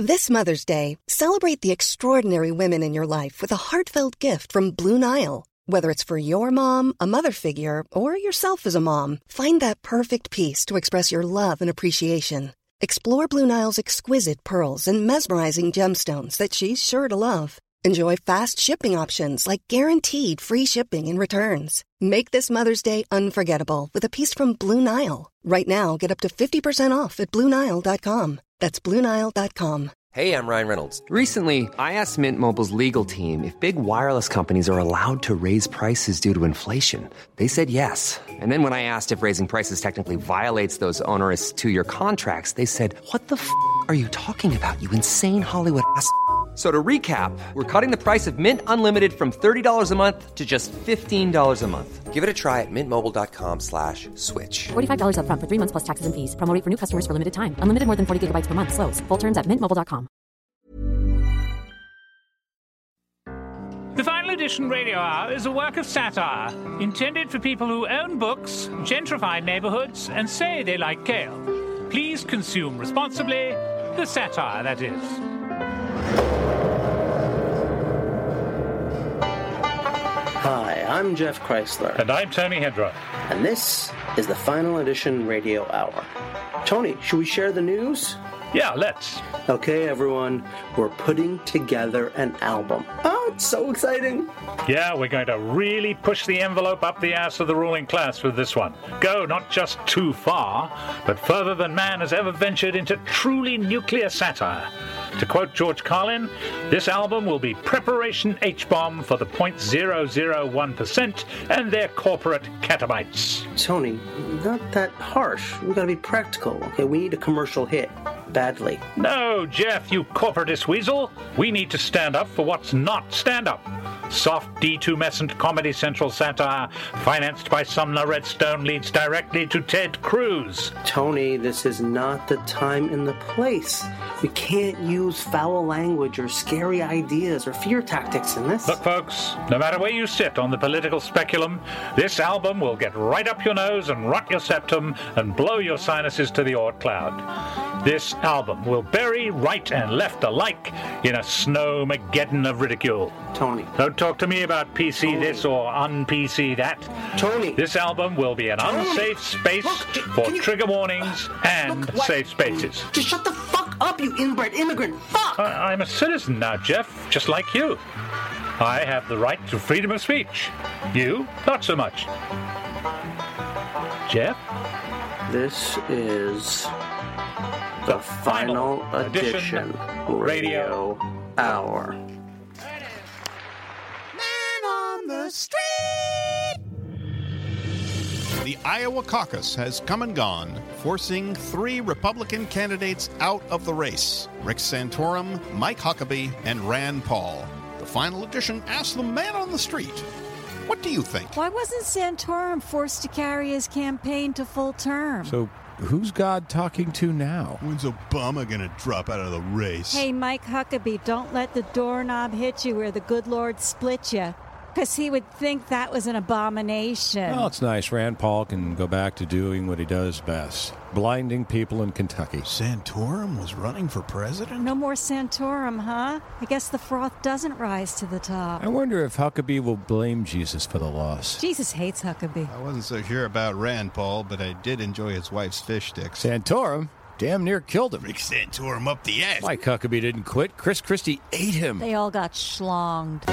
This Mother's Day, celebrate the extraordinary women in your life with a heartfelt gift from Blue Nile. Whether it's for your mom, a mother figure, or yourself as a mom, find that perfect piece to express your love and appreciation. Explore Blue Nile's exquisite pearls and mesmerizing gemstones that she's sure to love. Enjoy fast shipping options like guaranteed free shipping and returns. Make this Mother's Day unforgettable with a piece from Blue Nile. Right now, get up to 50% off at BlueNile.com. That's BlueNile.com. Hey, I'm Ryan Reynolds. Recently, I asked Mint Mobile's legal team if big wireless companies are allowed to raise prices due to inflation. They said yes. And then when I asked if raising prices technically violates those onerous two-year contracts, they said, "What the f*** are you talking about, you insane Hollywood ass?" So to recap, we're cutting the price of Mint Unlimited from $30 a month to just $15 a month. Give it a try at mintmobile.com/switch. $45 up front for 3 months plus taxes and fees. Promo rate for new customers for limited time. Unlimited more than 40 gigabytes per month. Slows full terms at mintmobile.com. The Final Edition Radio Hour is a work of satire intended for people who own books, gentrify neighborhoods, and say they like kale. Please consume responsibly. The satire, that is. Hi, I'm Jeff Chrysler. And I'm Tony Hedra. And this is the Final Edition Radio Hour. Tony, should we share the news? Yeah, let's. Okay, everyone, we're putting together an album. Oh, it's so exciting. Yeah, we're going to really push the envelope up the ass of the ruling class with this one. Go not just too far, but further than man has ever ventured into truly nuclear satire. To quote George Carlin, this album will be Preparation H-Bomb for the 0.001% and their corporate catabytes. Tony, not that harsh. We gotta be practical, okay? We need a commercial hit. Badly. No, Jeff, you corporatist weasel. We need to stand up for what's not stand-up. Soft, detumescent Comedy Central satire financed by Sumner Redstone leads directly to Ted Cruz. Tony, this is not the time and the place. We can't use foul language or scary ideas or fear tactics in this. Look, folks, no matter where you sit on the political speculum, this album will get right up your nose and rot your septum and blow your sinuses to the Oort cloud. This album will bury right and left alike in a snow-mageddon of ridicule. Tony. Don't talk to me about PC this or un-PC that. Tony. This album will be an unsafe space for trigger warnings and safe spaces. Just shut the fuck up, you inbred immigrant. Fuck! I'm a citizen now, Jeff, just like you. I have the right to freedom of speech. You, not so much. Jeff? This is the Final Edition Radio Hour. Man on the street! The Iowa caucus has come and gone, forcing 3 Republican candidates out of the race: Rick Santorum, Mike Huckabee, and Rand Paul. The Final Edition asked the man on the street, what do you think? Why wasn't Santorum forced to carry his campaign to full term? So who's God talking to now? When's Obama gonna drop out of the race? Hey, Mike Huckabee, don't let the doorknob hit you or the good Lord split you. Because he would think that was an abomination. Well, it's nice. Rand Paul can go back to doing what he does best. Blinding people in Kentucky. Santorum was running for president? No more Santorum, huh? I guess the froth doesn't rise to the top. I wonder if Huckabee will blame Jesus for the loss. Jesus hates Huckabee. I wasn't so sure about Rand Paul, but I did enjoy his wife's fish sticks. Santorum damn near killed him. Rick Santorum up the ass. Mike Huckabee didn't quit. Chris Christie ate him. They all got schlonged.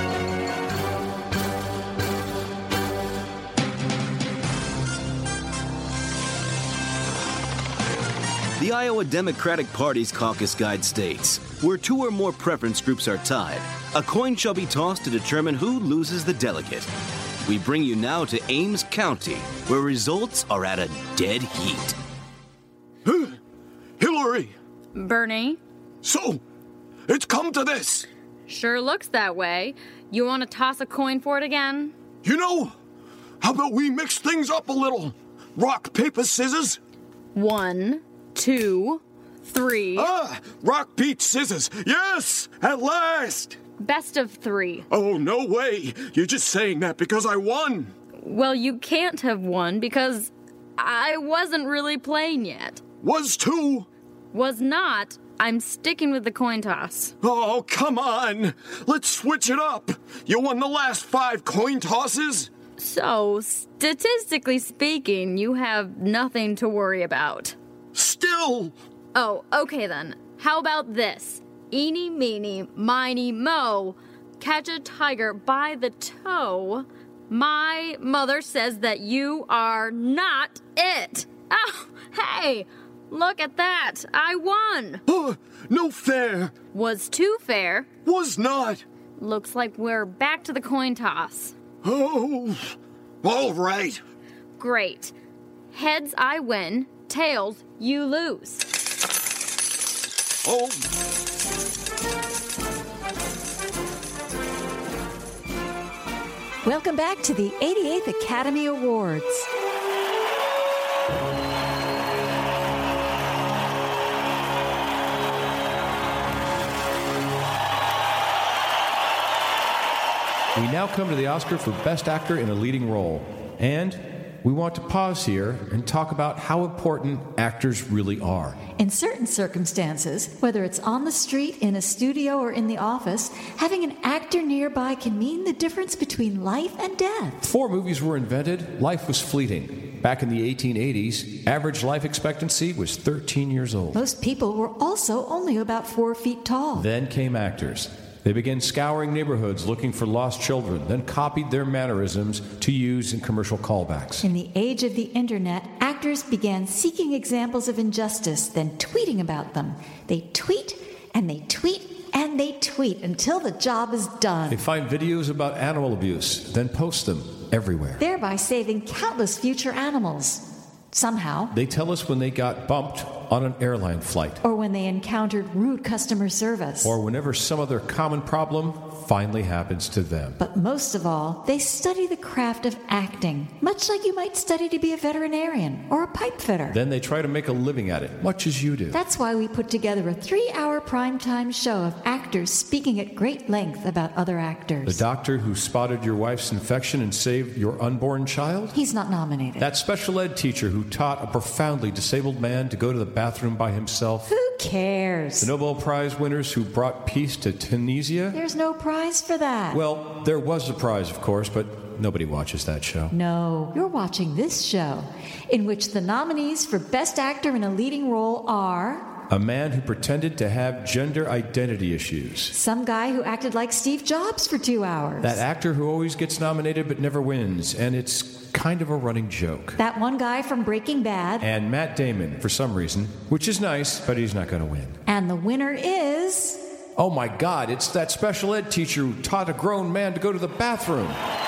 The Iowa Democratic Party's caucus guide states, where 2 or more preference groups are tied, a coin shall be tossed to determine who loses the delegate. We bring you now to Ames County, where results are at a dead heat. Hillary! Bernie? So, it's come to this! Sure looks that way. You want to toss a coin for it again? You know, how about we mix things up a little? Rock, paper, scissors? 1, 2, 3. Rock, paper, scissors. Yes, at last. Best of 3. Oh, no way. You're just saying that because I won. Well, you can't have won because I wasn't really playing yet. Was too. Was not. I'm sticking with the coin toss. Oh, come on. Let's switch it up. You won the last 5 coin tosses. So, statistically speaking, you have nothing to worry about. Still. Oh, okay then. How about this? Eeny, meeny, miny, moe. Catch a tiger by the toe. My mother says that you are not it. Oh, hey, look at that. I won. No fair. Was too fair. Was not. Looks like we're back to the coin toss. Oh, all right. Great. Heads, I win. Tails, you lose. Oh. Welcome back to the 88th Academy Awards. We now come to the Oscar for Best Actor in a Leading Role. And we want to pause here and talk about how important actors really are. In certain circumstances, whether it's on the street, in a studio, or in the office, having an actor nearby can mean the difference between life and death. Before movies were invented, life was fleeting. Back in the 1880s, average life expectancy was 13 years old. Most people were also only about 4 feet tall. Then came actors. They began scouring neighborhoods looking for lost children, then copied their mannerisms to use in commercial callbacks. In the age of the internet, actors began seeking examples of injustice, then tweeting about them. They tweet, and they tweet, and they tweet until the job is done. They find videos about animal abuse, then post them everywhere. Thereby saving countless future animals. Somehow. They tell us when they got bumped on an airline flight. Or when they encountered rude customer service. Or whenever some other common problem finally happens to them. But most of all, they study the craft of acting, much like you might study to be a veterinarian or a pipe fitter. Then they try to make a living at it, much as you do. That's why we put together a 3-hour primetime show of actors speaking at great length about other actors. The doctor who spotted your wife's infection and saved your unborn child? He's not nominated. That special ed teacher who taught a profoundly disabled man to go to the bathroom by himself? Who cares? The Nobel Prize winners who brought peace to Tunisia? There's no prize for that. Well, there was a prize, of course, but nobody watches that show. No, you're watching this show, in which the nominees for Best Actor in a Leading Role are... A man who pretended to have gender identity issues. Some guy who acted like Steve Jobs for 2 hours. That actor who always gets nominated but never wins, and it's kind of a running joke. That one guy from Breaking Bad. And Matt Damon, for some reason, which is nice, but he's not going to win. And the winner is... Oh my God, it's that special ed teacher who taught a grown man to go to the bathroom.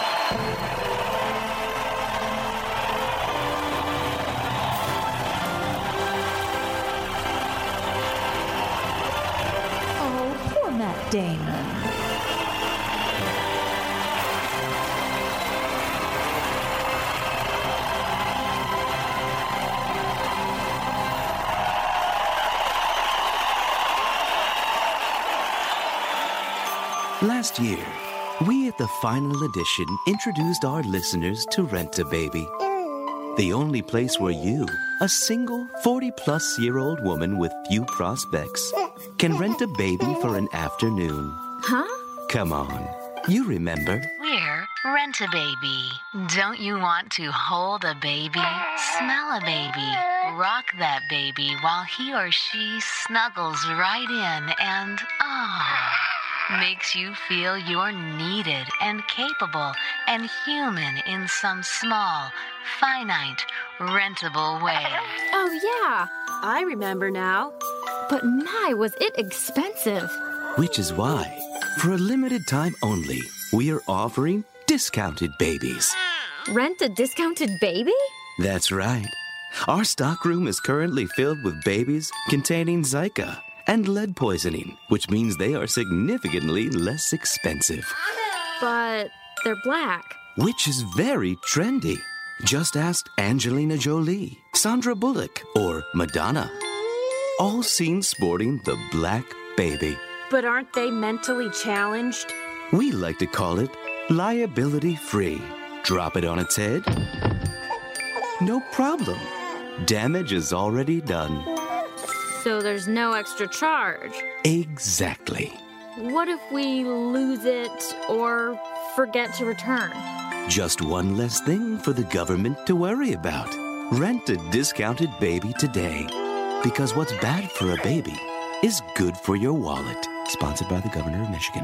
Oh, poor Matt Damon. Last year, we at the final edition introduced our listeners to Rent-A-Baby. The only place where you, a single 40-plus-year-old woman with few prospects, can rent a baby for an afternoon. Huh? Come on, you remember. We're Rent-A-Baby. Don't you want to hold a baby, smell a baby, rock that baby while he or she snuggles right in and, makes you feel you're needed and capable and human in some small, finite, rentable way. Oh, yeah. I remember now. But my, was it expensive. Which is why, for a limited time only, we are offering discounted babies. Rent a discounted baby? That's right. Our stockroom is currently filled with babies containing Zika and lead poisoning, which means they are significantly less expensive. But they're black. Which is very trendy. Just ask Angelina Jolie, Sandra Bullock, or Madonna. All seen sporting the black baby. But aren't they mentally challenged? We like to call it liability-free. Drop it on its head. No problem. Damage is already done. So there's no extra charge. Exactly. What if we lose it or forget to return? Just one less thing for the government to worry about. Rent a discounted baby today. Because what's bad for a baby is good for your wallet. Sponsored by the Governor of Michigan.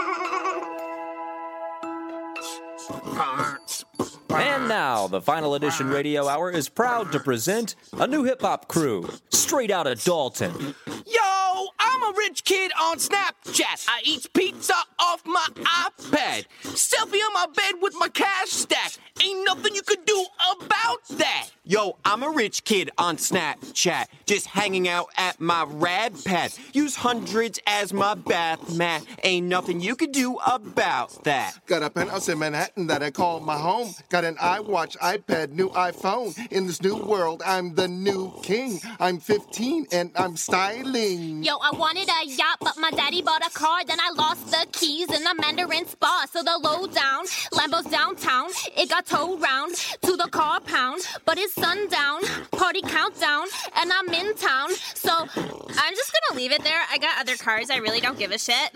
And now, the Final Edition Radio Hour is proud to present a new hip-hop crew, straight out of Dalton. Yo, I'm a rich kid on Snapchat. I eat pizza off my iPad. Selfie on my bed with my cash stack. Ain't nothing you could do about that. Yo, I'm a rich kid on Snapchat. Just hanging out at my rad pad. Use hundreds as my bath mat. Ain't nothing you could do about that. Got a penthouse in Manhattan that I call my home. Got an iWatch, iPad, new iPhone. In this new world, I'm the new king. I'm 15 and I'm styling. Yo, I wanted a yacht, but my daddy bought a car. Then I lost the keys in the Mandarin spa. So the lowdown, Lambo's downtown. It got towed round to the car pound. But it's sundown, party countdown, and I'm in town. So I'm just gonna leave it there. I got other cars. I really don't give a shit.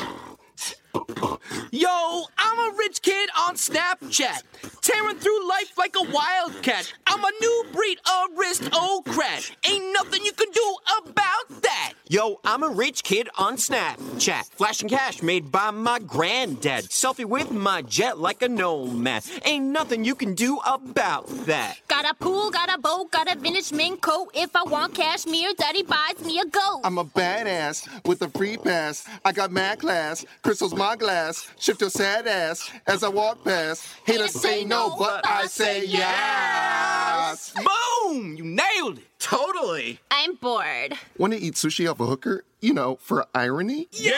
Yo, I'm a rich kid on Snapchat. Tearing through life like a wildcat. I'm a new breed aristocrat. Ain't nothing you can do about that. Yo, I'm a rich kid on Snapchat. Flashing cash made by my granddad. Selfie with my jet like a nomad. Ain't nothing you can do about that. Got a pool, got a boat, got a vintage mink coat. If I want cashmere, daddy buys me a goat. I'm a badass with a free pass. I got mad class. Crystal's my glass. Shift your sad ass as I walk past. Haters say no, but I say yes. Boom! You nailed it. Totally. I'm bored. Want to eat sushi off a hooker? You know, for irony? Yeah!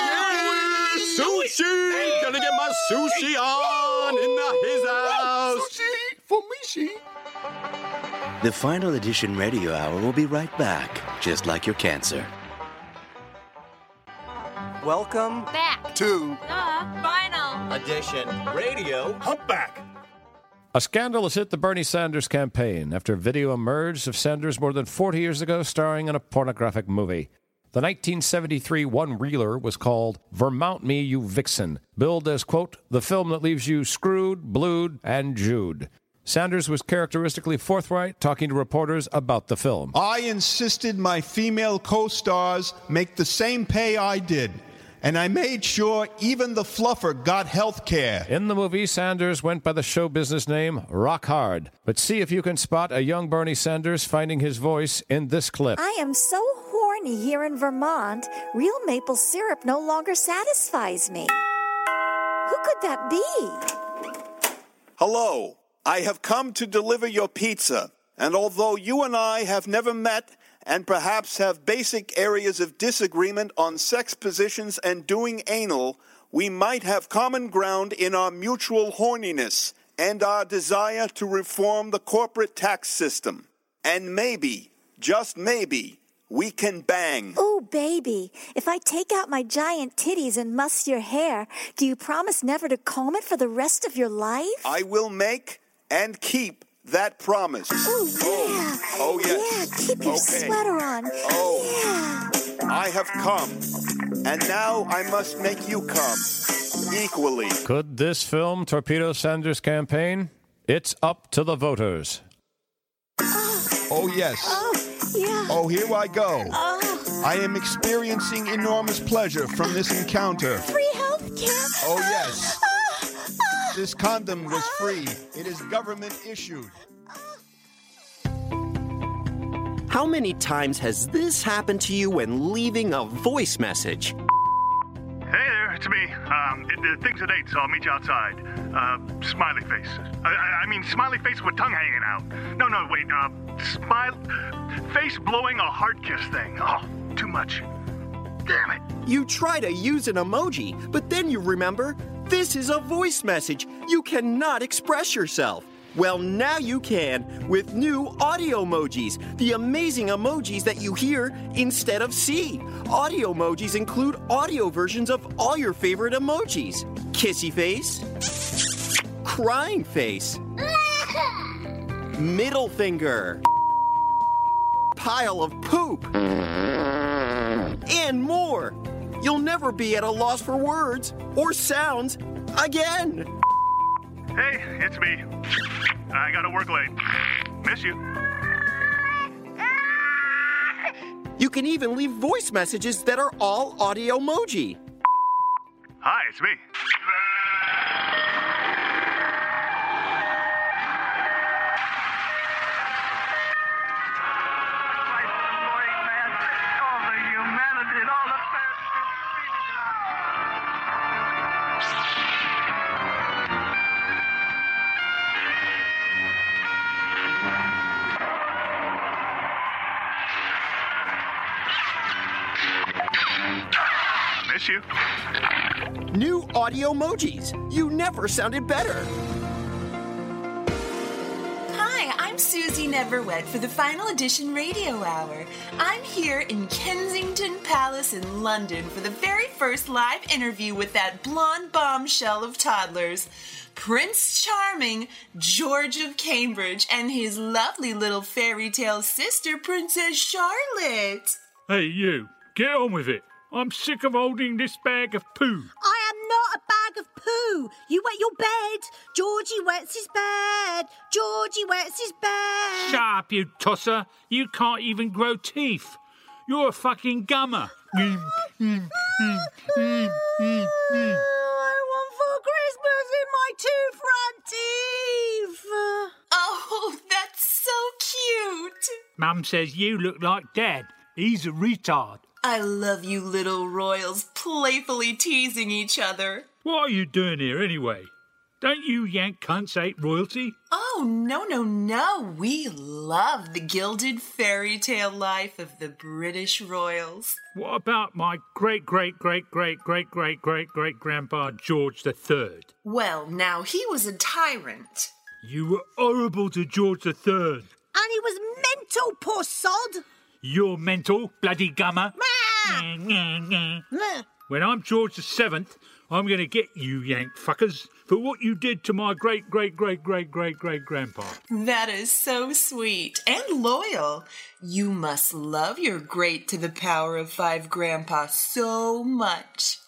Sushi! Gonna get my sushi on in his house. Sushi for Mishi. The Final Edition Radio Hour will be right back, just like your cancer. Welcome back to the Final Edition Radio Humpback. A scandal has hit the Bernie Sanders campaign after a video emerged of Sanders more than 40 years ago starring in a pornographic movie. The 1973 one-reeler was called Vermount Me, You Vixen, billed as, quote, the film that leaves you screwed, blued, and Jewed. Sanders was characteristically forthright, talking to reporters about the film. I insisted my female co-stars make the same pay I did. And I made sure even the fluffer got health care. In the movie, Sanders went by the show business name Rock Hard. But see if you can spot a young Bernie Sanders finding his voice in this clip. I am so horny here in Vermont, real maple syrup no longer satisfies me. Who could that be? Hello, I have come to deliver your pizza. And although you and I have never met, and perhaps have basic areas of disagreement on sex positions and doing anal, we might have common ground in our mutual horniness and our desire to reform the corporate tax system. And maybe, just maybe, we can bang. Ooh, baby, if I take out my giant titties and muss your hair, do you promise never to comb it for the rest of your life? I will make and keep that promise. Oh, yeah. Oh, yes. Yeah, keep your sweater on. Oh. Yeah. I have come, and now I must make you come equally. Could this film torpedo Sanders' campaign? It's up to the voters. Oh, yes. Oh, yeah. Oh, here I go. Oh. I am experiencing enormous pleasure from this encounter. Free health care. Oh, yes. This condom was free. It is government issued. How many times has this happened to you when leaving a voice message? Hey there, it's me. Things at 8, so I'll meet you outside. Smiley face. I mean, smiley face with tongue hanging out. No, wait. Face blowing a heart kiss thing. Oh, too much. Damn it. You try to use an emoji, but then you remember, this is a voice message. You cannot express yourself. Well, now you can with new audio emojis, the amazing emojis that you hear instead of see. Audio emojis include audio versions of all your favorite emojis. Kissy face, crying face, middle finger, pile of poop. And more. You'll never be at a loss for words or sounds again. Hey, it's me. I gotta work late. Miss you. You can even leave voice messages that are all audio emoji. Hi, it's me. Miss you. New audio emojis. You never sounded better. Hi, I'm Susie Neverwed for the Final Edition Radio Hour. I'm here in Kensington Palace in London for the very first live interview with that blonde bombshell of toddlers, Prince Charming, George of Cambridge, and his lovely little fairy tale sister, Princess Charlotte. Hey, you, get on with it. I'm sick of holding this bag of poo. I am not a bag of poo. You wet your bed. Georgie wets his bed. Georgie wets his bed. Shut up, you tosser. You can't even grow teeth. You're a fucking gummer. I want for Christmas in my two front teeth. Oh, that's so cute. Mum says you look like Dad. He's a retard. I love you little royals playfully teasing each other. What are you doing here anyway? Don't you yank cunts hate royalty? Oh, no. We love the gilded fairy tale life of the British royals. What about my great-great-great-great-great-great-great-grandpa George III? Well, now he was a tyrant. You were horrible to George III. And he was mental, poor sod. You're mental, bloody gummer. When I'm George VII, I'm going to get you yank fuckers for what you did to my great-great-great-great-great-great-grandpa. That is so sweet and loyal. You must love your great to the power of 5 grandpa so much.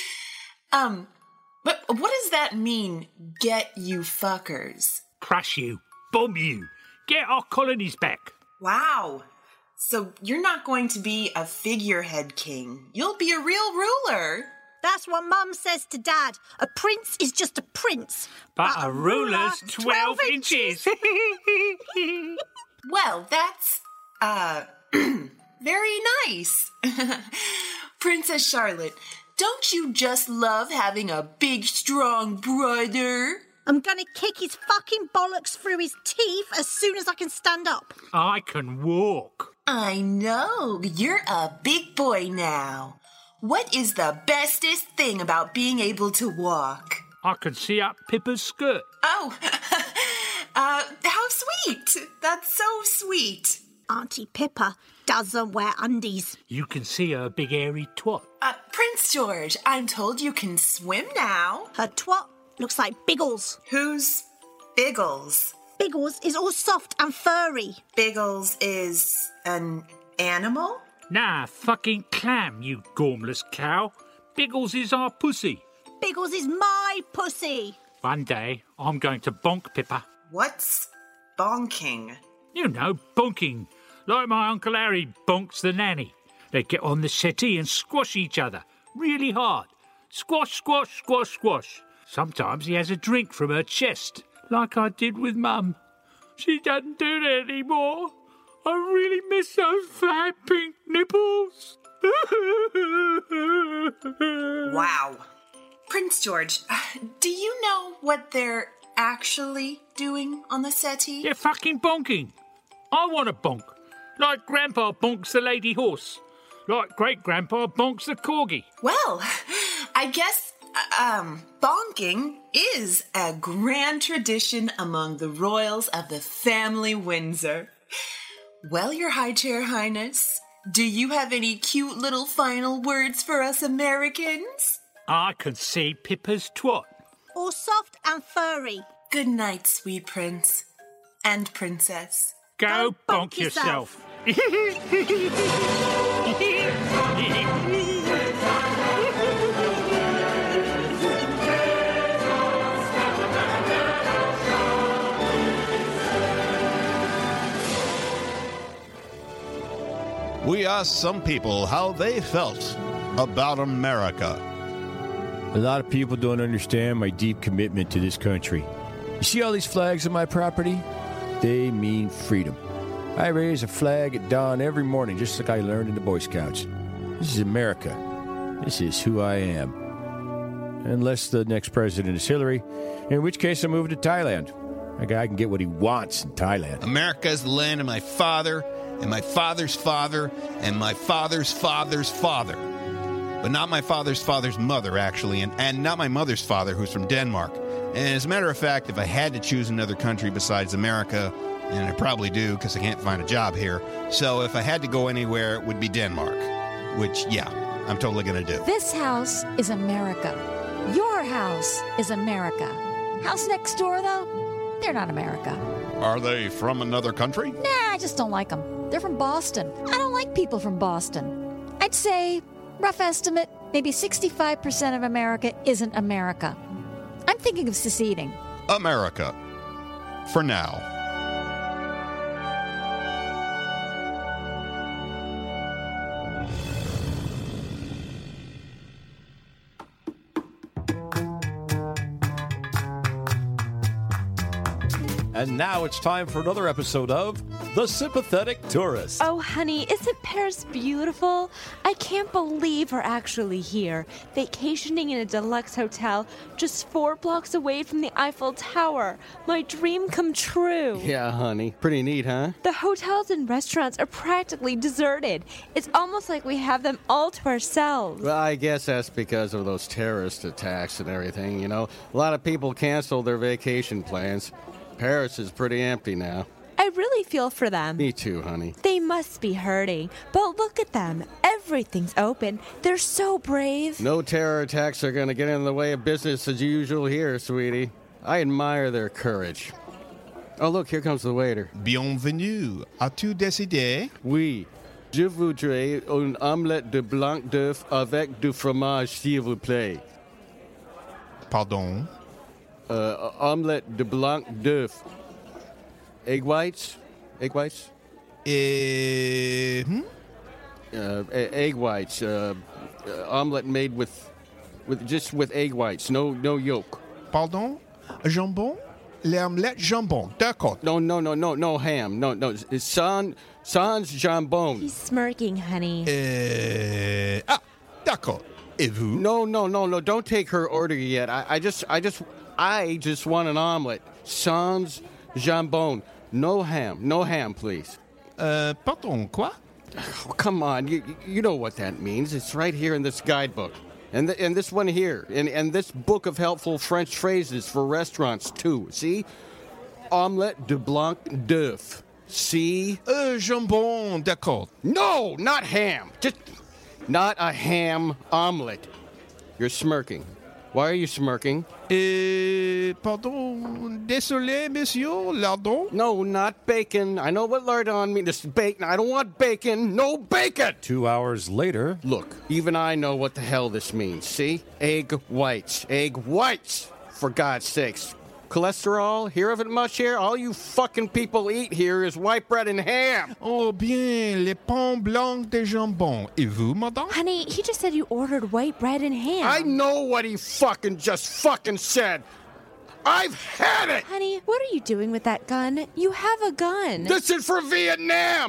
But what does that mean, get you fuckers? Crush you, bomb you, get our colonies back. Wow. So you're not going to be a figurehead king. You'll be a real ruler. That's what Mum says to Dad. A prince is just a prince. But a ruler's 12 inches. Well, that's, very nice. Princess Charlotte, don't you just love having a big, strong brother? I'm gonna kick his fucking bollocks through his teeth as soon as I can stand up. I can walk. I know. You're a big boy now. What is the bestest thing about being able to walk? I can see up Pippa's skirt. Oh, how sweet. That's so sweet. Auntie Pippa doesn't wear undies. You can see her big hairy twat. Prince George, I'm told you can swim now. Her twat looks like Biggles. Who's Biggles? Biggles is all soft and furry. Biggles is an animal? Nah, fucking clam, you gormless cow. Biggles is our pussy. Biggles is my pussy. One day, I'm going to bonk Pippa. What's bonking? You know, bonking. Like my Uncle Harry bonks the nanny. They get on the settee and squash each other really hard. Squash, squash, squash, squash. Sometimes he has a drink from her chest, like I did with Mum. She doesn't do that anymore. I really miss those flat pink nipples. Wow. Prince George, do you know what they're actually doing on the settee? They're fucking bonking. I want to bonk. Like Grandpa bonks the lady horse. Like Great-Grandpa bonks the corgi. Well, I guess bonking is a grand tradition among the royals of the family Windsor. Well, Your High Chair Highness, do you have any cute little final words for us Americans? I can see Pippa's twat. All soft and furry. Good night, sweet prince and princess. Go bonk yourself. We asked some people how they felt about America. A lot of people don't understand my deep commitment to this country. You see all these flags on my property? They mean freedom. I raise a flag at dawn every morning, just like I learned in the Boy Scouts. This is America. This is who I am. Unless the next president is Hillary, in which case I'm moving to Thailand. A guy can get what he wants in Thailand. America is the land of my father, and my father's father, and my father's father's father. But not my father's father's mother, actually, and not my mother's father, who's from Denmark. And as a matter of fact, if I had to choose another country besides America, and I probably do because I can't find a job here, so if I had to go anywhere, it would be Denmark. Which, yeah, I'm totally going to do. This house is America. Your house is America. House next door, though, they're not America. Are they from another country? Nah, I just don't like them. They're from Boston. I don't like people from Boston. I'd say, rough estimate, maybe 65% of America isn't America. I'm thinking of seceding. America. For now. And now it's time for another episode of The Sympathetic Tourist. Oh, honey, isn't Paris beautiful? I can't believe we're actually here, vacationing in a deluxe hotel just 4 blocks away from the Eiffel Tower. My dream come true. Yeah, honey. Pretty neat, huh? The hotels and restaurants are practically deserted. It's almost like we have them all to ourselves. Well, I guess that's because of those terrorist attacks and everything, you know. A lot of people canceled their vacation plans. Paris is pretty empty now. I really feel for them. Me too, honey. They must be hurting. But look at them. Everything's open. They're so brave. No terror attacks are going to get in the way of business as usual here, sweetie. I admire their courage. Oh, look, here comes the waiter. Bienvenue. As-tu décidé? Oui. Je voudrais une omelette de blanc d'œuf avec du fromage, s'il vous plaît. Pardon? Omelette de blanc d'œuf. Egg whites? Egg whites? Egg whites. Omelette made with egg whites. No yolk. Pardon? Jambon? L'omelette jambon. D'accord. No ham. No. Sans jambon. He's smirking, honey. D'accord. Et vous? No. Don't take her order yet. I just want an omelet. Sans jambon. No ham, please. Pardon, quoi? Oh, come on. You know what that means. It's right here in this guidebook. And this one here. And this book of helpful French phrases for restaurants, too. See? Omelette de blanc d'œuf. See? Jambon, d'accord. No, not ham. Just not a ham omelet. You're smirking. Why are you smirking? Pardon, désolé, monsieur, lardon? No, not bacon. I know what lardon means. This is bacon. I don't want bacon. No bacon! 2 hours later. Look, even I know what the hell this means. See? Egg whites. Egg whites! For God's sakes. Cholesterol? Hear of it much here? All you fucking people eat here is white bread and ham. Oh, bien, les pains blancs de jambon. Et vous, madame? Honey, he just said you ordered white bread and ham. I know what he just said. I've had it! Honey, what are you doing with that gun? You have a gun. This is for Vietnam!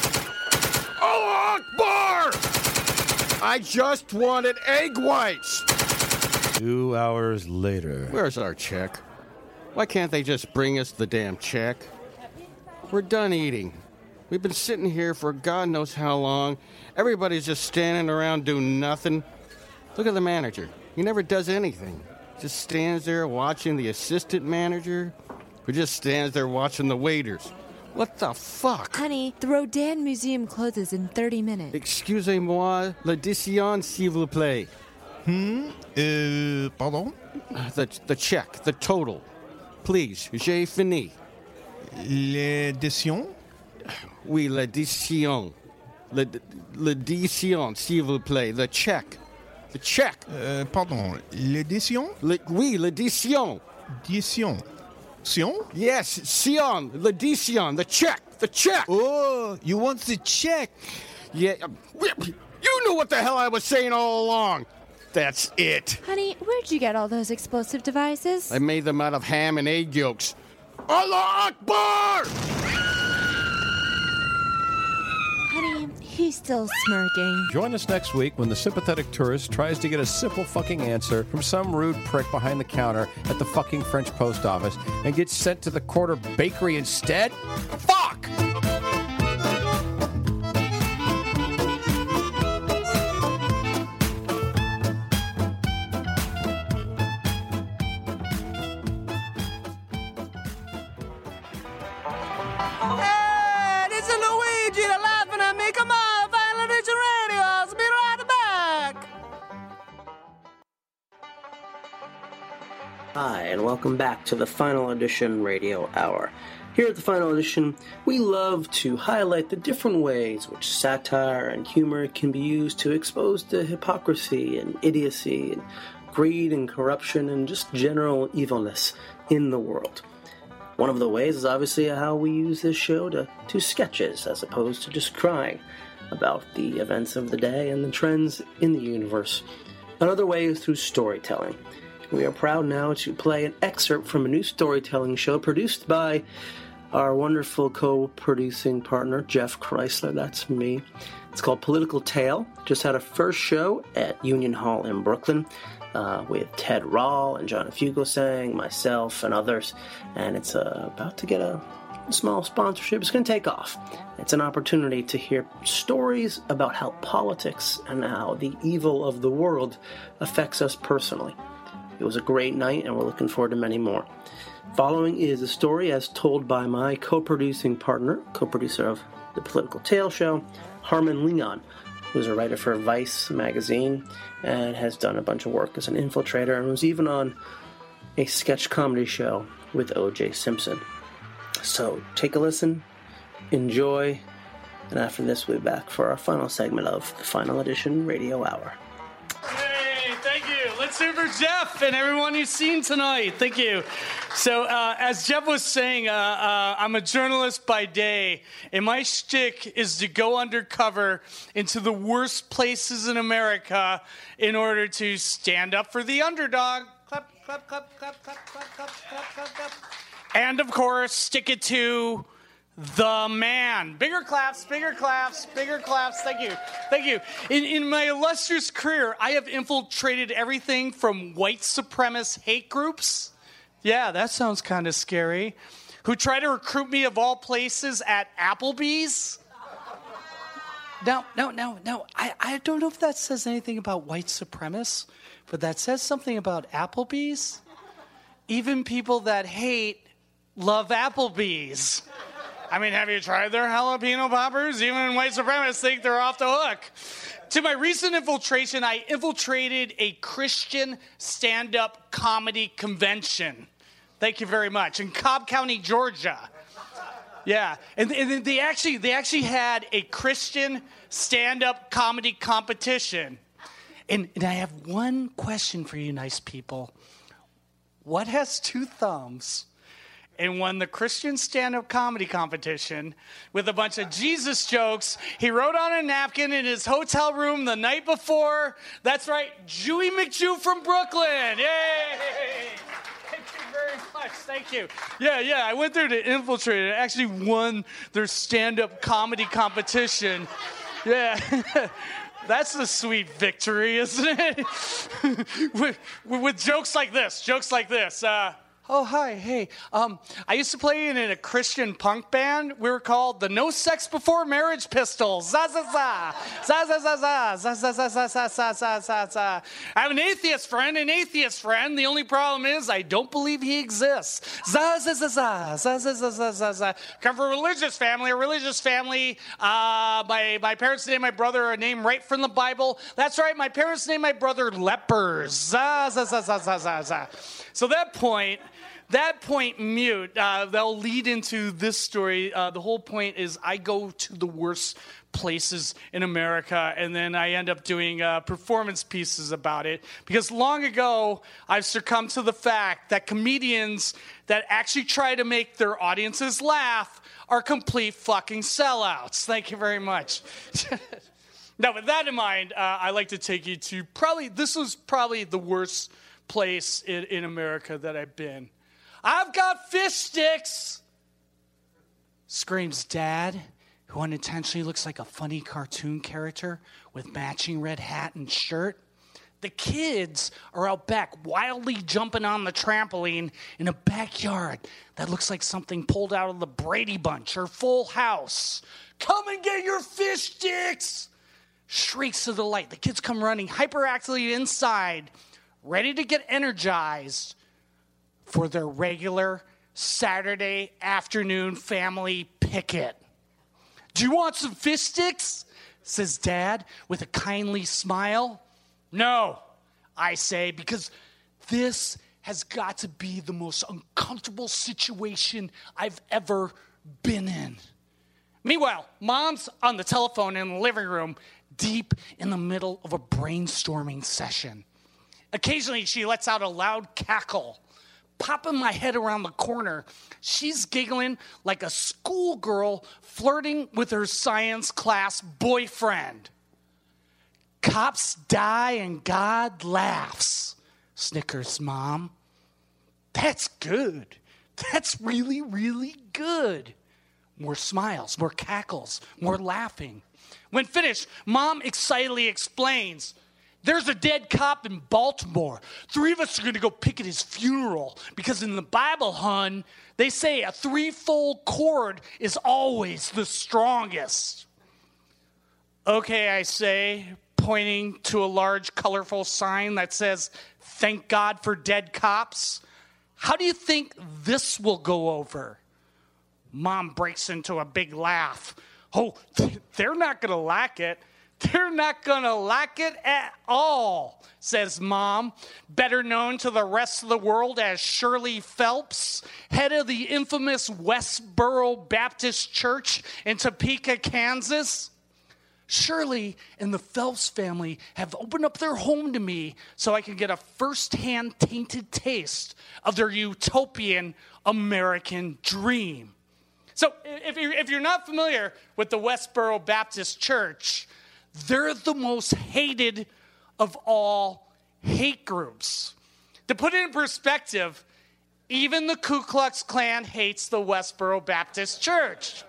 Allah Akbar! I just wanted egg whites. 2 hours later. Where's our check? Why can't they just bring us the damn check? We're done eating. We've been sitting here for God knows how long. Everybody's just standing around doing nothing. Look at the manager. He never does anything. Just stands there watching the assistant manager, who just stands there watching the waiters. What the fuck? Honey, the Rodin Museum closes in 30 minutes. Excusez-moi, l'addition, s'il vous plaît. Pardon? The check, the total. Please, j'ai fini. L'addition? Oui, l'addition. L'addition, s'il vous plaît. The check. The check. Pardon, l'édition? Oui, l'addition. Addition. Sion? Yes, Sion. L'addition. The check. The check. Oh, you want the check? Yeah. You knew what the hell I was saying all along. That's it. Honey, where'd you get all those explosive devices? I made them out of ham and egg yolks. Allah Akbar! Honey, he's still smirking. Join us next week when the sympathetic tourist tries to get a simple fucking answer from some rude prick behind the counter at the fucking French post office and gets sent to the corner bakery instead? Fuck! Hey, this is Luigi, the laughing at me. Come on, Final Edition Radio. I'll be right back. Hi, and welcome back to the Final Edition Radio Hour. Here at the Final Edition, we love to highlight the different ways which satire and humor can be used to expose the hypocrisy and idiocy and greed and corruption and just general evilness in the world. One of the ways is obviously how we use this show to do sketches as opposed to just crying about the events of the day and the trends in the universe. Another way is through storytelling. We are proud now to play an excerpt from a new storytelling show produced by our wonderful co-producing partner, Jeff Chrysler. That's me. It's called Political Tale. Just had a first show at Union Hall in Brooklyn with Ted Rall and John Fugelsang, myself, and others. And it's about to get a small sponsorship. It's going to take off. It's an opportunity to hear stories about how politics and how the evil of the world affects us personally. It was a great night, and we're looking forward to many more. Following is a story as told by my co-producing partner, co-producer of the Political Tale show, Harmon Leon, who's a writer for Vice magazine and has done a bunch of work as an infiltrator and was even on a sketch comedy show with O.J. Simpson. So take a listen, enjoy, and after this we'll be back for our final segment of the Final Edition Radio Hour. Hey, thank you. Let's hear for Jeff and everyone you've seen tonight. Thank you. So, as Jeff was saying, I'm a journalist by day, and my shtick is to go undercover into the worst places in America in order to stand up for the underdog. Clap, clap, clap, clap, clap, clap, clap, clap, clap, clap. And, of course, stick it to the man. Bigger claps, bigger claps, bigger claps. Thank you. Thank you. In my illustrious career, I have infiltrated everything from white supremacist hate groups. Yeah, that sounds kind of scary. Who try to recruit me of all places at Applebee's. No. I don't know if that says anything about white supremacists, but that says something about Applebee's. Even people that hate love Applebee's. I mean, have you tried their jalapeno poppers? Even white supremacists think they're off the hook. To my recent infiltration, I infiltrated a Christian stand-up comedy convention. Thank you very much. In Cobb County, Georgia. Yeah, and they actually had a Christian stand-up comedy competition. And I have one question for you nice people. What has two thumbs and won the Christian stand-up comedy competition with a bunch of Jesus jokes he wrote on a napkin in his hotel room the night before? That's right, Jewy McJew from Brooklyn. Yay! Thank you very much. Thank you. Yeah, I went there to infiltrate it. I actually won their stand-up comedy competition. Yeah. That's a sweet victory, isn't it? with jokes like this. Oh, hi, hey. I used to play in a Christian punk band. We were called the No Sex Before Marriage Pistols. Za, za, za. Za, za, za, za. Za, za, za, za, za, za, za, za, za. I have an atheist friend. The only problem is I don't believe he exists. Za, za, za, za. Za, za, za, za, za, za. Come from a religious family. My parents named my brother a name right from the Bible. That's right, my parents named my brother Lepers. Za, za, za, za, za, za, za. So at that point, that point mute, they'll lead into this story. The whole point is I go to the worst places in America, and then I end up doing performance pieces about it. Because long ago, I've succumbed to the fact that comedians that actually try to make their audiences laugh are complete fucking sellouts. Thank you very much. Now, with that in mind, I'd like to take you to this was probably the worst place in America that I've been. I've got fish sticks, screams Dad, who unintentionally looks like a funny cartoon character with matching red hat and shirt. The kids are out back wildly jumping on the trampoline in a backyard that looks like something pulled out of the Brady Bunch or Full House. Come and get your fish sticks! Shrieks of delight. The kids come running hyperactively inside, ready to get energized for their regular Saturday afternoon family picket. Do you want some fish sticks? Says Dad with a kindly smile. No, I say, because this has got to be the most uncomfortable situation I've ever been in. Meanwhile, Mom's on the telephone in the living room, deep in the middle of a brainstorming session. Occasionally, she lets out a loud cackle. Popping my head around the corner, she's giggling like a schoolgirl flirting with her science class boyfriend. Cops die and God laughs, snickers Mom. That's good. That's really, really good. More smiles, more cackles, more laughing. When finished, Mom excitedly explains, there's a dead cop in Baltimore. 3 of us are going to go picket his funeral because in the Bible, hun, they say a 3-fold cord is always the strongest. Okay, I say, pointing to a large, colorful sign that says, thank God for dead cops. How do you think this will go over? Mom breaks into a big laugh. Oh, they're not going to like it. They're not going to like it at all, says Mom, better known to the rest of the world as Shirley Phelps, head of the infamous Westboro Baptist Church in Topeka, Kansas. Shirley and the Phelps family have opened up their home to me so I can get a first-hand tainted taste of their utopian American dream. So if you're not familiar with the Westboro Baptist Church, they're the most hated of all hate groups. To put it in perspective, even the Ku Klux Klan hates the Westboro Baptist Church.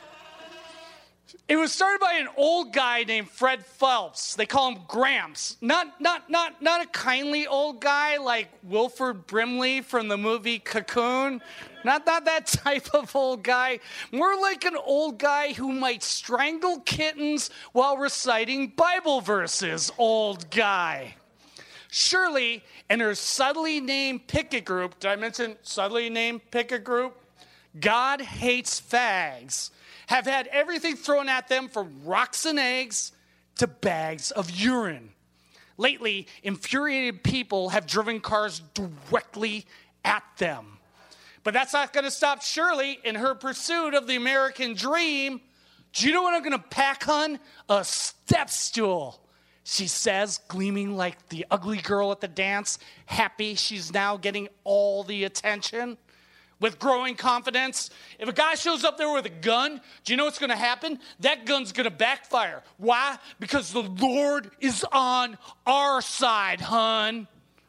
It was started by an old guy named Fred Phelps. They call him Gramps. Not a kindly old guy like Wilford Brimley from the movie Cocoon. Not that type of old guy. More like an old guy who might strangle kittens while reciting Bible verses. Old guy. Shirley and her subtly named picket group, did I mention subtly named picket group? God Hates Fags, have had everything thrown at them from rocks and eggs to bags of urine. Lately, infuriated people have driven cars directly at them. But that's not going to stop Shirley in her pursuit of the American dream. Do you know what I'm going to pack, hun? A step stool, she says, gleaming like the ugly girl at the dance, happy she's now getting all the attention. With growing confidence, if a guy shows up there with a gun, do you know what's going to happen? That gun's going to backfire. Why? Because the Lord is on our side, hun.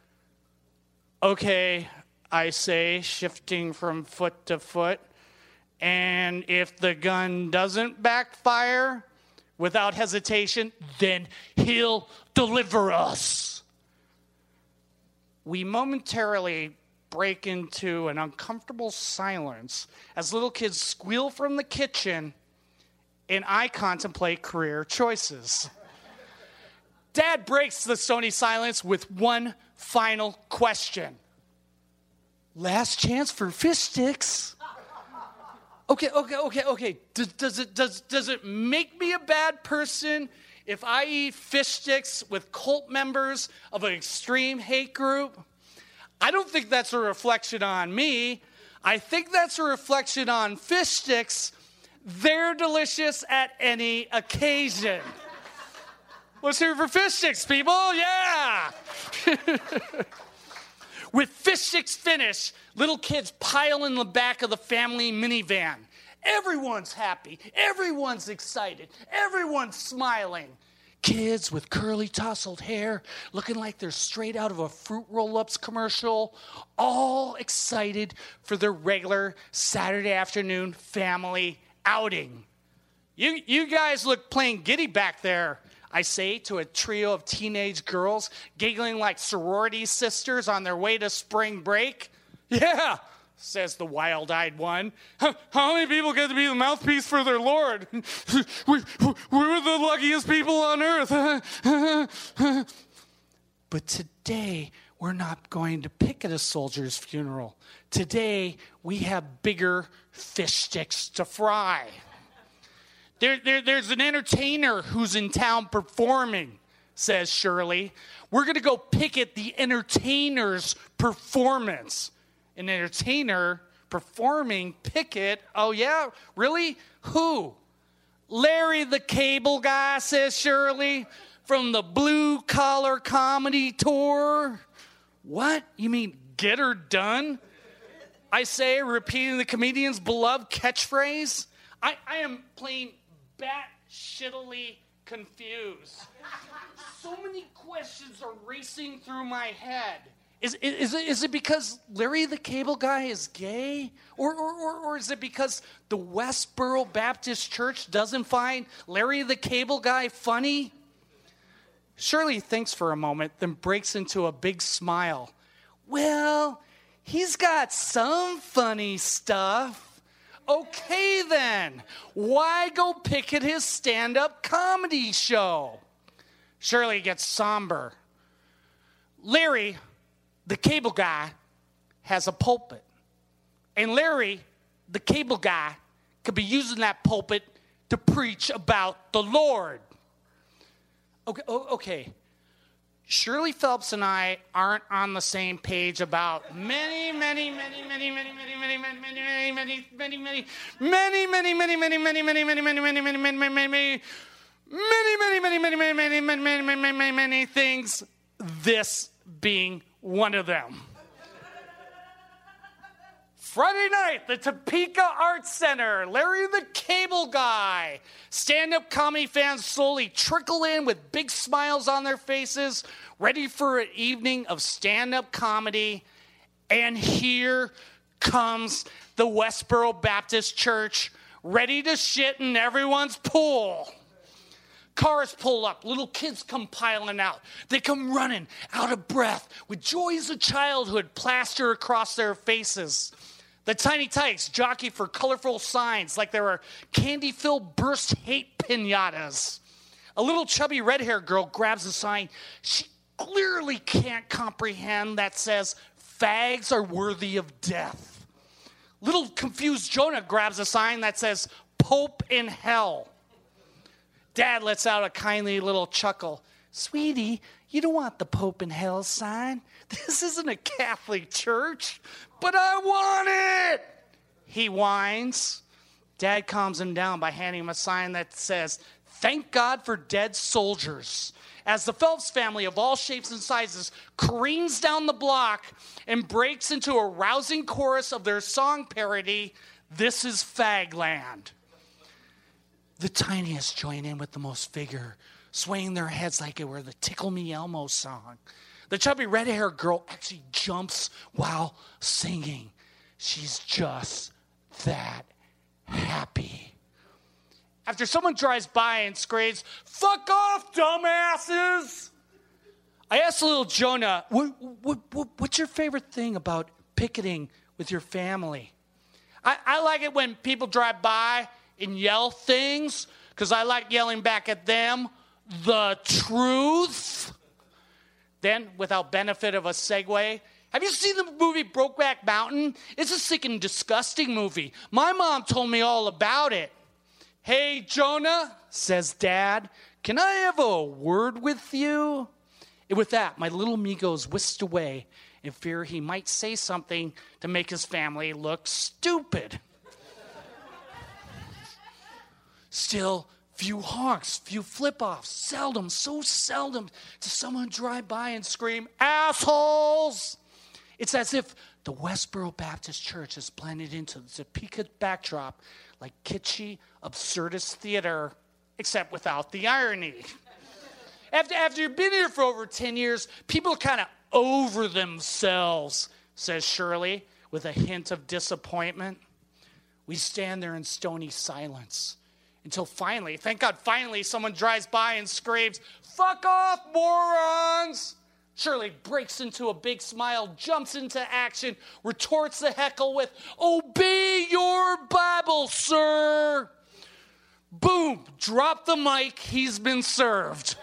Okay, I say, shifting from foot to foot. And if the gun doesn't backfire, without hesitation, then he'll deliver us. We momentarily break into an uncomfortable silence as little kids squeal from the kitchen and I contemplate career choices. Dad breaks the stony silence with one final question. Last chance for fish sticks. Okay. Does it make me a bad person if I eat fish sticks with cult members of an extreme hate group? I don't think that's a reflection on me. I think that's a reflection on fish sticks. They're delicious at any occasion. Let's hear it for fish sticks, people. Yeah. With fish sticks finish, little kids pile in the back of the family minivan. Everyone's happy. Everyone's excited. Everyone's smiling. Kids with curly tousled hair looking like they're straight out of a Fruit Roll-Ups commercial, all excited for their regular Saturday afternoon family outing. You guys look plain giddy back there, I say to a trio of teenage girls giggling like sorority sisters on their way to spring break. Yeah, says the wild-eyed one. How many people get to be the mouthpiece for their Lord? We're the luckiest people on earth. But today, we're not going to pick at a soldier's funeral. Today, we have bigger fish sticks to fry. There's an entertainer who's in town performing, says Shirley. We're going to go pick at the entertainer's performance. An entertainer performing picket? Oh, yeah? Really? Who? Larry the Cable Guy, says Shirley, from the Blue Collar Comedy Tour. What? You mean get her done? I say, repeating the comedian's beloved catchphrase. I am plain bat-shittily confused. So many questions are racing through my head. Is it because Larry the Cable Guy is gay? Or is it because the Westboro Baptist Church doesn't find Larry the Cable Guy funny? Shirley thinks for a moment, then breaks into a big smile. Well, he's got some funny stuff. Okay, then. Why go pick at his stand-up comedy show? Shirley gets somber. Larry, the Cable Guy, has a pulpit. And Larry, the Cable Guy, could be using that pulpit to preach about the Lord. Okay. Shirley Phelps and I aren't on the same page about many things, this being one of them. Friday night, the Topeka Arts Center, Larry the Cable Guy. Stand-up comedy fans slowly trickle in with big smiles on their faces, ready for an evening of stand-up comedy. And here comes the Westboro Baptist Church, ready to shit in everyone's pool. Cars pull up. Little kids come piling out. They come running, out of breath, with joys of childhood plastered across their faces. The Tiny Tykes jockey for colorful signs like there were candy-filled burst hate piñatas. A little chubby red-haired girl grabs a sign she clearly can't comprehend that says, "Fags are worthy of death." Little confused Jonah grabs a sign that says, "Pope in hell." Dad lets out a kindly little chuckle. "Sweetie, you don't want the Pope in hell sign. This isn't a Catholic church, but I want it," he whines. Dad calms him down by handing him a sign that says, "Thank God for dead soldiers," as the Phelps family of all shapes and sizes careens down the block and breaks into a rousing chorus of their song parody, "This is Fagland." The tiniest join in with the most vigor, swaying their heads like it were the Tickle Me Elmo song. The chubby red-haired girl actually jumps while singing. She's just that happy. After someone drives by and screams, "Fuck off, dumbasses!" I asked little Jonah, what's your favorite thing about picketing with your family? I like it when people drive by and yell things, because I like yelling back at them, "The truth." Then, without benefit of a segue, have you seen the movie Brokeback Mountain? It's a sick and disgusting movie. My mom told me all about it. "Hey, Jonah," says Dad, "can I have a word with you?" And with that, my little amigo is whisked away in fear he might say something to make his family look stupid. Still, few honks, few flip-offs. Seldom, so seldom, does someone drive by and scream, "Assholes!" It's as if the Westboro Baptist Church is blended into the Topeka backdrop like kitschy, absurdist theater, except without the irony. After you've been here for over 10 years, people are kind of over themselves, says Shirley, with a hint of disappointment. We stand there in stony silence until finally, thank God, finally, someone drives by and screams, "Fuck off, morons!" Shirley breaks into a big smile, jumps into action, retorts the heckle with, "Obey your Bible, sir!" Boom! Drop the mic, he's been served.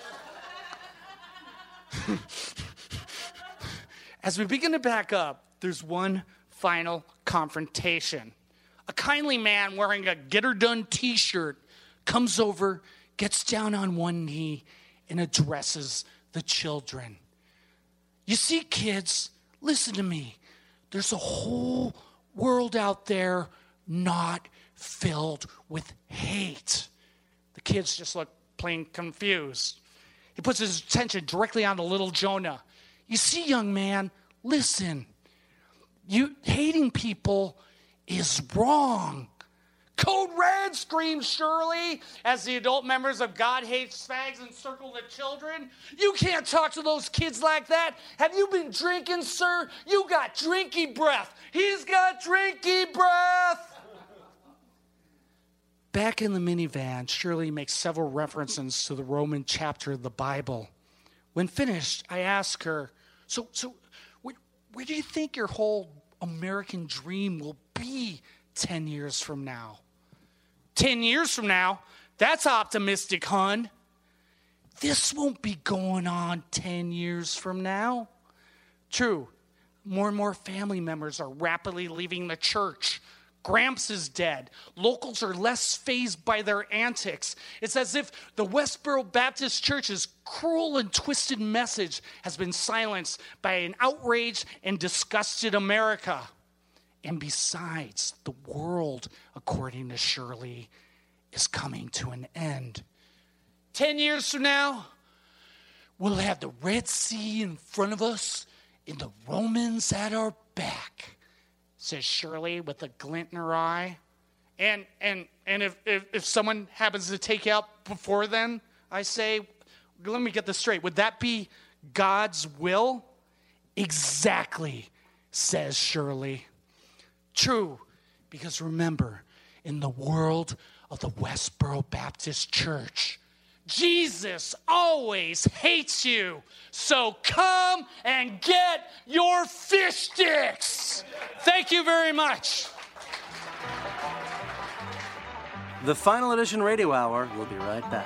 As we begin to back up, there's one final confrontation. A kindly man wearing a Get Her Done t-shirt comes over, gets down on one knee, and addresses the children. You see, kids, listen to me. There's a whole world out there not filled with hate. The kids just look plain confused. He puts his attention directly on the little Jonah. You see, young man, listen. You hating people is wrong. Code Red, screams Shirley as the adult members of God Hates Fags encircle the children. You can't talk to those kids like that. Have you been drinking, sir? You got drinky breath. He's got drinky breath. Back in the minivan, Shirley makes several references to the Roman chapter of the Bible. When finished, I ask her, so where do you think your whole American dream will be 10 years from now? 10 years from now? That's optimistic, hun. This won't be going on 10 years from now. True, more and more family members are rapidly leaving the church. Gramps is dead. Locals are less fazed by their antics. It's as if the Westboro Baptist Church's cruel and twisted message has been silenced by an outraged and disgusted America. And besides, the world, according to Shirley, is coming to an end. 10 years from now, we'll have the Red Sea in front of us and the Romans at our back, says Shirley with a glint in her eye. And if someone happens to take you out before then, I say, let me get this straight. Would that be God's will? Exactly, says Shirley. True, because remember, in the world of the Westboro Baptist Church, Jesus always hates you. So come and get your fish sticks. Thank you very much. The Final Edition Radio Hour will be right back.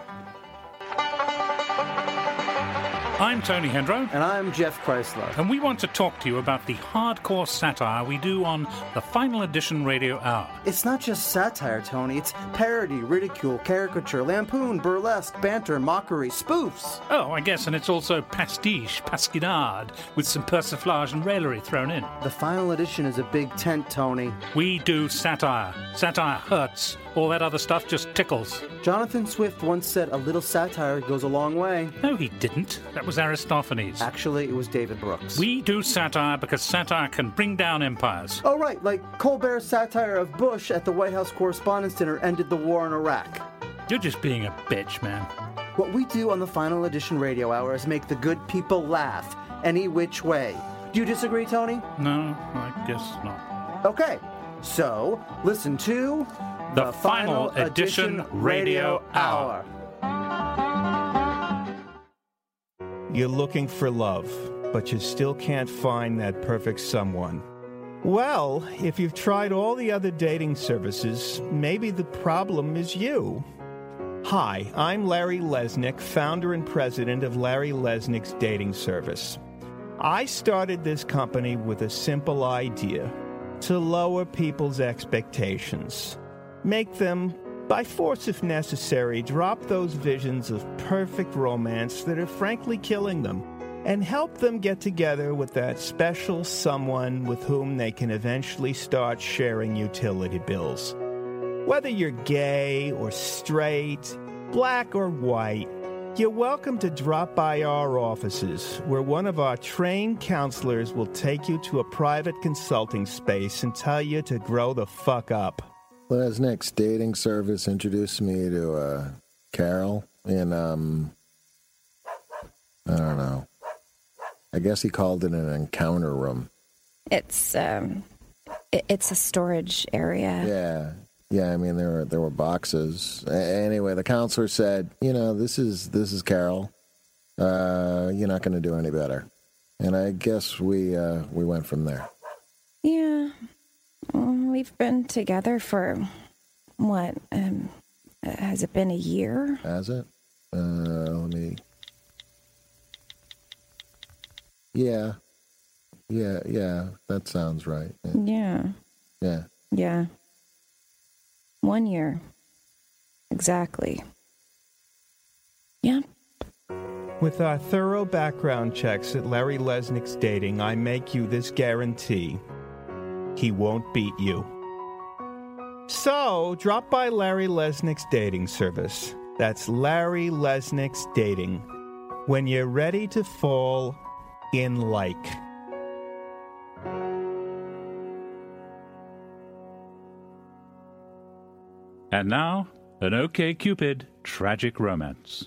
I'm Tony Hendro. And I'm Jeff Chrysler. And we want to talk to you about the hardcore satire we do on the Final Edition Radio Hour. It's not just satire, Tony. It's parody, ridicule, caricature, lampoon, burlesque, banter, mockery, spoofs. Oh, I guess, and it's also pastiche, pasquinade, with some persiflage and raillery thrown in. The Final Edition is a big tent, Tony. We do satire. Satire hurts. All that other stuff just tickles. Jonathan Swift once said a little satire goes a long way. No, he didn't. That was Aristophanes. Actually, it was David Brooks. We do satire because satire can bring down empires. Oh, right, like Colbert's satire of Bush at the White House Correspondents' Dinner ended the war in Iraq. You're just being a bitch, man. What we do on the Final Edition Radio Hour is make the good people laugh any which way. Do you disagree, Tony? No, I guess not. Okay, so listen to the Final Edition Radio Hour. You're looking for love, but you still can't find that perfect someone. Well, if you've tried all the other dating services, maybe the problem is you. Hi, I'm Larry Lesnick, founder and president of Larry Lesnick's Dating Service. I started this company with a simple idea: to lower people's expectations. Make them By force if necessary, drop those visions of perfect romance that are frankly killing them, and help them get together with that special someone with whom they can eventually start sharing utility bills. Whether you're gay or straight, black or white, you're welcome to drop by our offices, where one of our trained counselors will take you to a private consulting space and tell you to grow the fuck up. Lesnick's dating service introduced me to Carol in, I don't know. I guess he called it an encounter room. It's a storage area. Yeah, I mean, there were boxes. Anyway, the counselor said, this is Carol. You're not going to do any better. And I guess we went from there. Yeah. We've been together for, what, has it been a year? Has it? Let me... Yeah, that sounds right. Yeah. 1 year. Exactly. Yeah. With our thorough background checks at Larry Lesnick's Dating, I make you this guarantee. He won't beat you. So, drop by Larry Lesnick's Dating service. That's Larry Lesnick's Dating. When you're ready to fall in like. And now, an OkCupid tragic romance.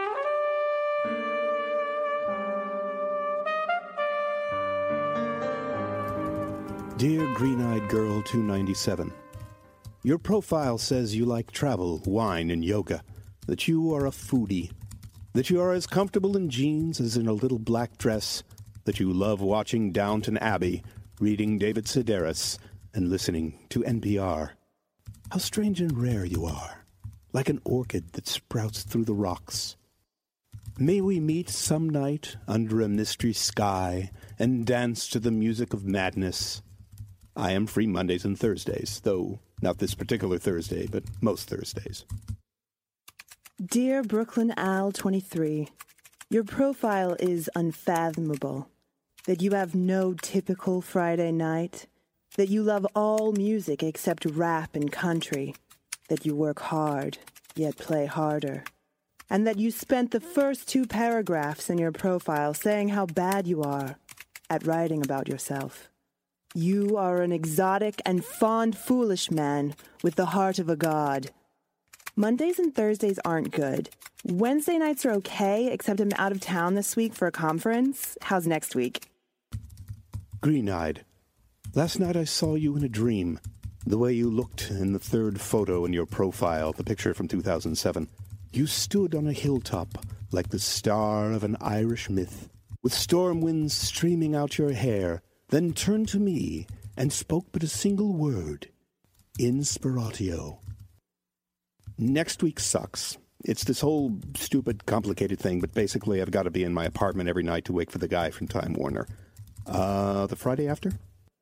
Dear Green-Eyed Girl 297, your profile says you like travel, wine, and yoga, that you are a foodie, that you are as comfortable in jeans as in a little black dress, that you love watching Downton Abbey, reading David Sedaris, and listening to NPR. How strange and rare you are, like an orchid that sprouts through the rocks. May we meet some night under a mystery sky and dance to the music of madness. I am free Mondays and Thursdays, though not this particular Thursday, but most Thursdays. Dear Brooklyn Al 23, your profile is unfathomable. That you have no typical Friday night. That you love all music except rap and country. That you work hard, yet play harder. And that you spent the first 2 paragraphs in your profile saying how bad you are at writing about yourself. You are an exotic and fond foolish man with the heart of a god. Mondays and Thursdays aren't good. Wednesday nights are okay, except I'm out of town this week for a conference. How's next week? Green-eyed. Last night I saw you in a dream. The way you looked in the 3rd photo in your profile, the picture from 2007. You stood on a hilltop like the star of an Irish myth, with storm winds streaming out your hair, then turned to me and spoke but a single word. Inspiratio. Next week sucks. It's this whole stupid, complicated thing, but basically I've got to be in my apartment every night to wait for the guy from Time Warner. The Friday after?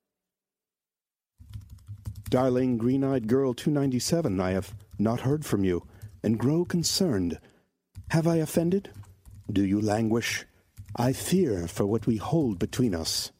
Darling Green-Eyed Girl 297, I have not heard from you, and grow concerned. Have I offended? Do you languish? I fear for what we hold between us.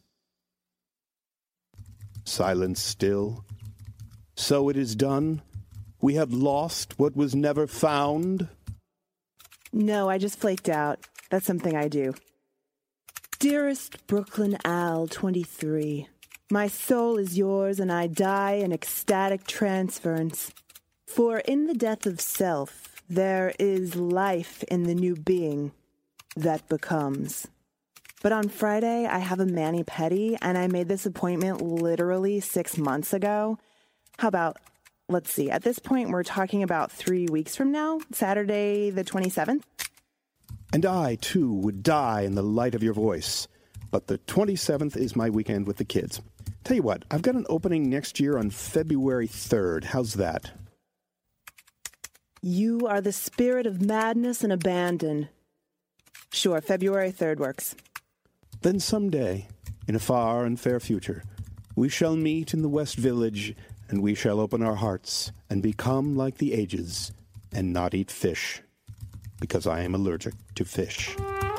Silence still. So it is done? We have lost what was never found? No, I just flaked out. That's something I do. Dearest Brooklyn Al 23, my soul is yours and I die in ecstatic transference. For in the death of self, there is life in the new being that becomes. But on Friday, I have a mani-pedi, and I made this appointment literally 6 months ago. How about, let's see, at this point, we're talking about 3 weeks from now, Saturday the 27th? And I, too, would die in the light of your voice. But the 27th is my weekend with the kids. Tell you what, I've got an opening next year on February 3rd. How's that? You are the spirit of madness and abandon. Sure, February 3rd works. Then someday, in a far and fair future, we shall meet in the West Village and we shall open our hearts and become like the ages and not eat fish, because I am allergic to fish.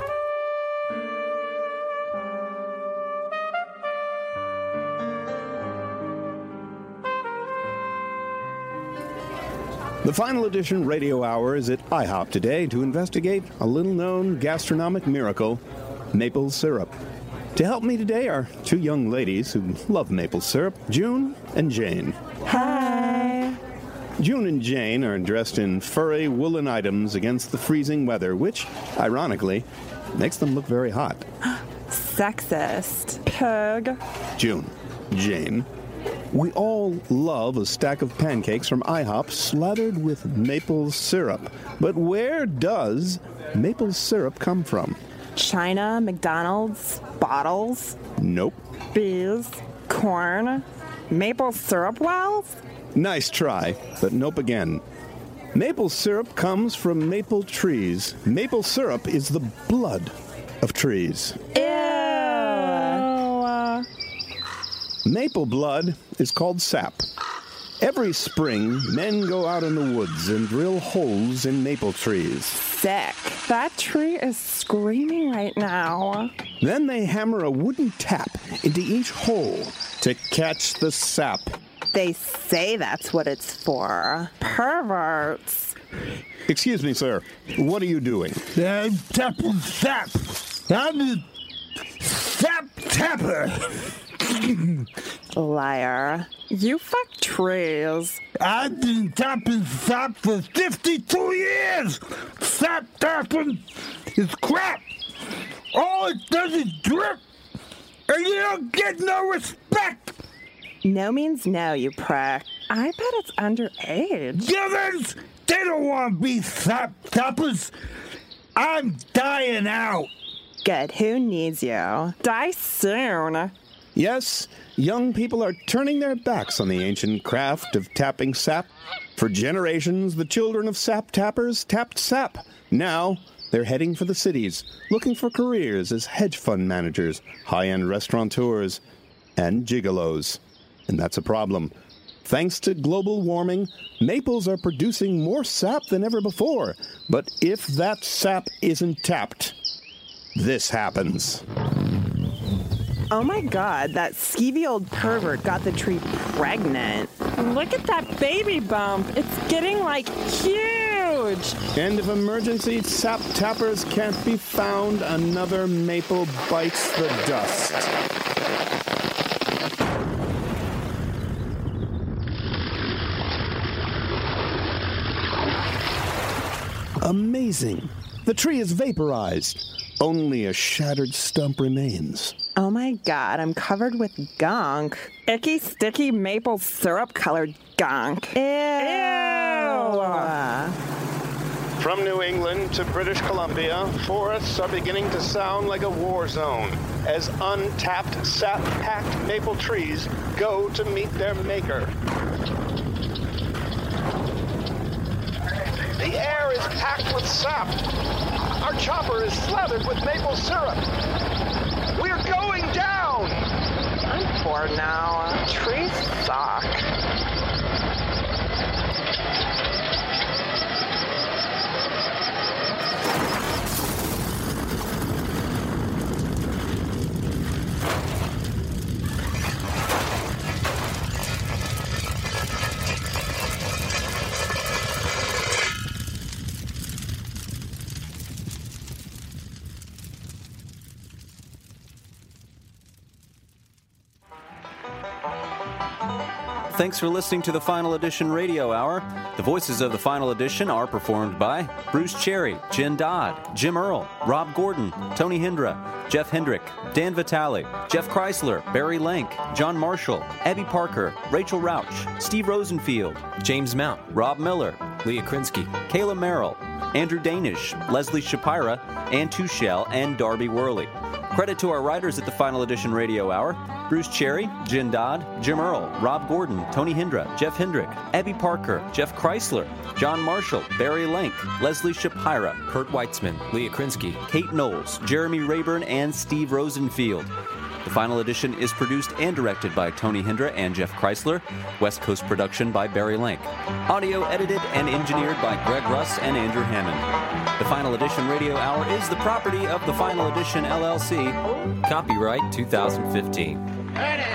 The Final Edition Radio Hour is at IHOP today to investigate a little-known gastronomic miracle, maple syrup. To help me today are two young ladies who love maple syrup, June and Jane. Hi. June and Jane are dressed in furry woolen items against the freezing weather, which, ironically, makes them look very hot. Sexist. Pig. June, Jane, we all love a stack of pancakes from IHOP slathered with maple syrup. But where does maple syrup come from? China, McDonald's, bottles. Nope. Bees, corn, maple syrup wells? Nice try, but nope again. Maple syrup comes from maple trees. Maple syrup is the blood of trees. Ew. Maple blood is called sap. Every spring, men go out in the woods and drill holes in maple trees. Sick. That tree is screaming right now. Then they hammer a wooden tap into each hole to catch the sap. They say that's what it's for. Perverts. Excuse me, sir. What are you doing? I'm tapping sap. I'm a sap tapper. Liar. You fuck trees. I've been tapping sap for 52 years. Sap tapping is crap. All it does is drip, and you don't get no respect. No means no, you prick. I bet it's underage. Givens, they don't want to be sap tappers. I'm dying out. Good, who needs you? Die soon. Yes, young people are turning their backs on the ancient craft of tapping sap. For generations, the children of sap tappers tapped sap. Now, they're heading for the cities, looking for careers as hedge fund managers, high-end restaurateurs, and gigolos. And that's a problem. Thanks to global warming, maples are producing more sap than ever before. But if that sap isn't tapped, this happens. Oh my god, that skeevy old pervert got the tree pregnant. Look at that baby bump. It's getting, like, huge. And if emergency sap tappers can't be found, another maple bites the dust. Amazing. The tree is vaporized. Only a shattered stump remains. Oh my god, I'm covered with gunk. Icky, sticky, maple syrup-colored gunk. Ew! From New England to British Columbia, forests are beginning to sound like a war zone as untapped, sap-packed maple trees go to meet their maker. The air is packed with sap. Our chopper is slathered with maple syrup. We're going down! I'm bored now. Trees suck. Thanks for listening to the Final Edition Radio Hour. The voices of the Final Edition are performed by Bruce Cherry, Jen Dodd, Jim Earl, Rob Gordon, Tony Hindra, Jeff Hendrick, Dan Vitale, Jeff Chrysler, Barry Lank, John Marshall, Abby Parker, Rachel Rauch, Steve Rosenfield, James Mount, Rob Miller, Leah Krinsky, Kayla Merrill, Andrew Danish, Leslie Shapira, Ann Tuchel, and Darby Worley. Credit to our writers at the Final Edition Radio Hour: Bruce Cherry, Jen Dodd, Jim Earl, Rob Gordon, Tony Hindra, Jeff Hendrick, Abby Parker, Jeff Chrysler, John Marshall, Barry Lank, Leslie Shapira, Kurt Weitzman, Leah Krinsky, Kate Knowles, Jeremy Rayburn, and Steve Rosenfield. The Final Edition is produced and directed by Tony Hindra and Jeff Chrysler. West Coast production by Barry Link. Audio edited and engineered by Greg Russ and Andrew Hammond. The Final Edition Radio Hour is the property of the Final Edition LLC. Copyright 2015.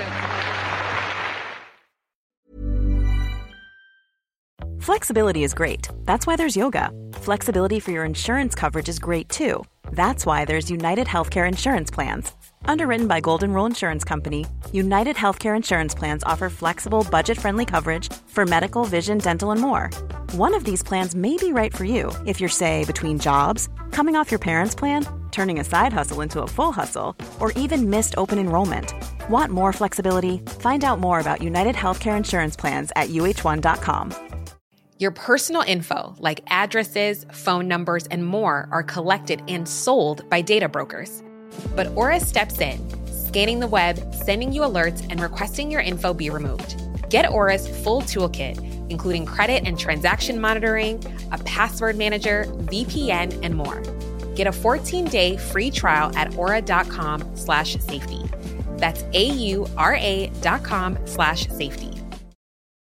Flexibility is great. That's why there's yoga. Flexibility for your insurance coverage is great too. That's why there's United Healthcare Insurance Plans. Underwritten by Golden Rule Insurance Company, United Healthcare Insurance Plans offer flexible, budget-friendly coverage for medical, vision, dental, and more. One of these plans may be right for you if you're, say, between jobs, coming off your parents' plan, turning a side hustle into a full hustle, or even missed open enrollment. Want more flexibility? Find out more about United Healthcare Insurance Plans at uh1.com. Your personal info, like addresses, phone numbers, and more, are collected and sold by data brokers. But Aura steps in, scanning the web, sending you alerts, and requesting your info be removed. Get Aura's full toolkit, including credit and transaction monitoring, a password manager, VPN, and more. Get a 14-day free trial at aura.com/safety. That's AURA.com/safety.